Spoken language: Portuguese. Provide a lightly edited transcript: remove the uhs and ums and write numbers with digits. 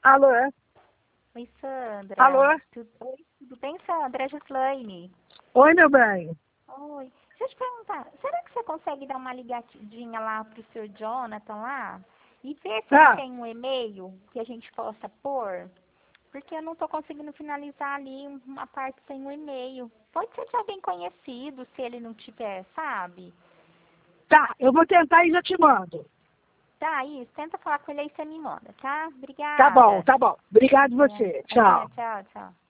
Alô? Oi, Sandra. Alô? Tudo bem, Sandra? É a Gislaine. Oi, meu bem. Oi. Deixa eu te perguntar, será que você consegue dar uma ligadinha lá pro seu Jonathan lá e ver se ele Tá, tem um e-mail que a gente possa pôr? Porque eu não estou conseguindo finalizar ali uma parte sem um e-mail. Pode ser de alguém conhecido, se ele não tiver, sabe? tá, eu vou tentar e já te mando. Tá, isso. Tenta falar com ele aí e você me manda, tá? Tá bom, Obrigada. tá bom. Obrigado É, você. imagina, Tchau. tchau, tchau.